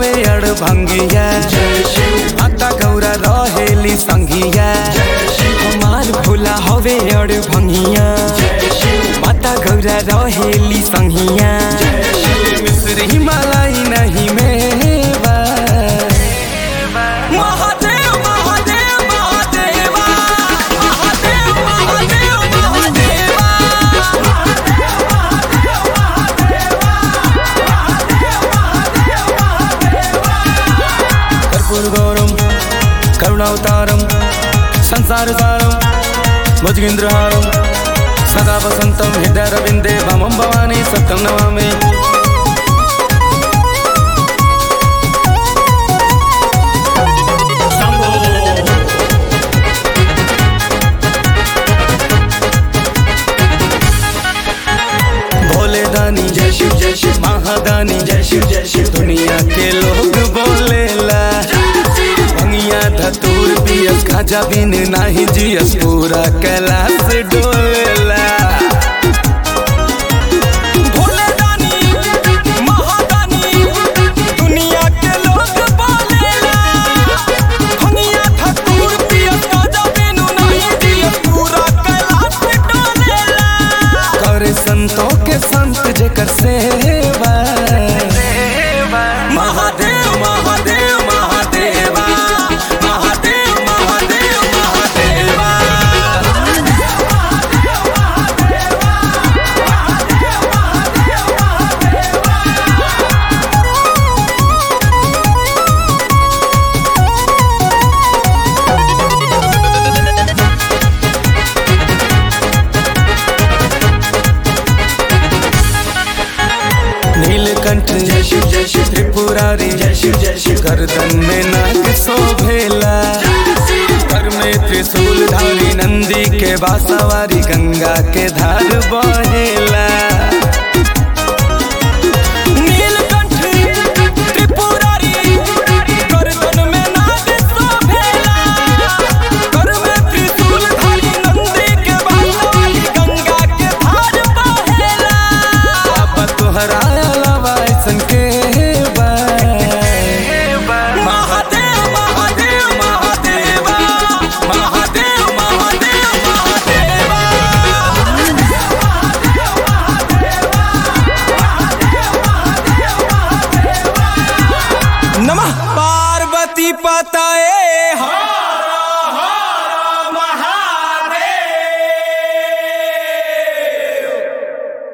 हवे अड़भंगिया, माता गौरा रहेली संगिया। हमार भोला हवे अड़भंगिया, माता गौरा रहेली संगिया। मिश्री मलाई नहीं मेवा, महादेव महादेव महादेवा, महादेव महादेव महादेवा, कर्पूर गौरम करुणावतारम संसार सारम भुजगेन्द्रहारम सदा वसंतम हृदयारविंदे वामं भवानी सत्यं नमामि। भोले दानी जय शिव जय शिव, महादानी जय शिव जय शिव। दुनिया के लोग बोलेला भंगिया धतूर पियस, खाजा बिन नाही जियस, पूरा कैलाश डोलेला। भोले दानी महादानी दुनिया के लोग बोलेला भंगिया धतूर पियस, खाजा बिन नाही जियस, पूरा कैलाश डोलेला। करे संतों के संत जेकर सेवा, महादेव महादेव महादेवा, महादेव महादेव महादेवा। नीलकंठ जय शिव जय शिव, त्रिपुरारी जय शिव जय शिव। गर्दन में नाग शोभेला, कर में त्रिशूल धारी, नंदी के बांसवारी, गंगा के धार बहेला।